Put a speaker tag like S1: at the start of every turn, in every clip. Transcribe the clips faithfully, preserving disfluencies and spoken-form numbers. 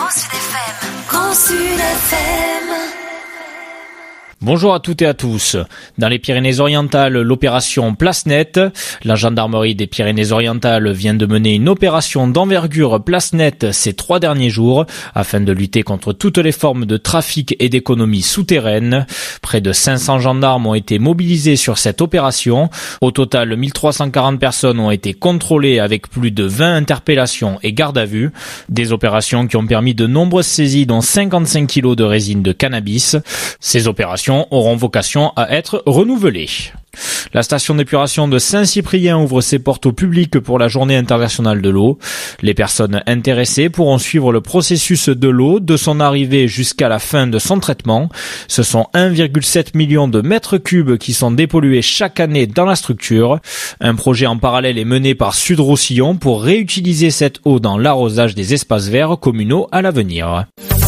S1: Grand Sud F M. Grand Sud F M.
S2: Bonjour à toutes et à tous. Dans les Pyrénées-Orientales, l'opération Place Nette. La gendarmerie des Pyrénées-Orientales vient de mener une opération d'envergure Place Nette ces trois derniers jours afin de lutter contre toutes les formes de trafic et d'économie souterraine. Près de cinq cents gendarmes ont été mobilisés sur cette opération. Au total, mille trois cent quarante personnes ont été contrôlées avec plus de vingt interpellations et gardes à vue. Des opérations qui ont permis de nombreuses saisies dont cinquante-cinq kilos de résine de cannabis. Ces opérations auront vocation à être renouvelées. La station d'épuration de Saint-Cyprien ouvre ses portes au public pour la Journée internationale de l'eau. Les personnes intéressées pourront suivre le processus de l'eau de son arrivée jusqu'à la fin de son traitement. Ce sont un virgule sept million de mètres cubes qui sont dépollués chaque année dans la structure. Un projet en parallèle est mené par Sud-Roussillon pour réutiliser cette eau dans l'arrosage des espaces verts communaux à l'avenir.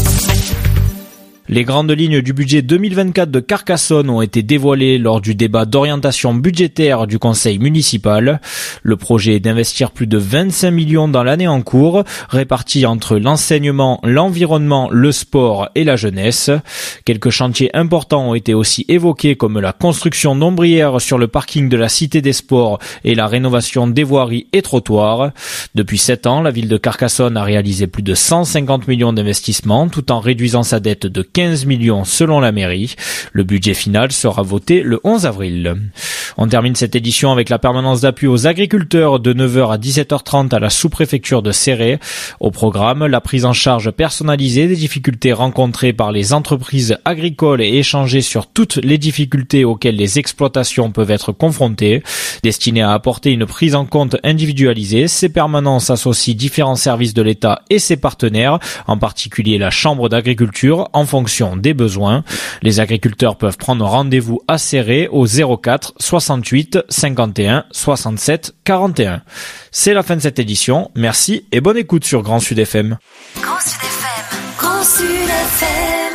S2: Les grandes lignes du budget deux mille vingt-quatre de Carcassonne ont été dévoilées lors du débat d'orientation budgétaire du conseil municipal. Le projet est d'investir plus de vingt-cinq millions dans l'année en cours, répartis entre l'enseignement, l'environnement, le sport et la jeunesse. Quelques chantiers importants ont été aussi évoqués comme la construction d'ombrières sur le parking de la Cité des Sports et la rénovation des voiries et trottoirs. Depuis sept ans, la ville de Carcassonne a réalisé plus de cent cinquante millions d'investissements tout en réduisant sa dette de quinze millions selon la mairie. Le budget final sera voté le onze avril. On termine cette édition avec la permanence d'appui aux agriculteurs de neuf heures à dix-sept heures trente à la sous-préfecture de Céret. Au programme, la prise en charge personnalisée des difficultés rencontrées par les entreprises agricoles et échanger sur toutes les difficultés auxquelles les exploitations peuvent être confrontées. Destinées à apporter une prise en compte individualisée, ces permanences associent différents services de l'État et ses partenaires, en particulier la Chambre d'agriculture, en fonction des besoins. Les agriculteurs peuvent prendre rendez-vous à Céret au zéro quatre soixante-huit cinquante et un soixante-sept quarante et un. C'est la fin de cette édition. Merci et bonne écoute sur Grand Sud F M.
S1: Grand Sud F M. Grand Sud F M.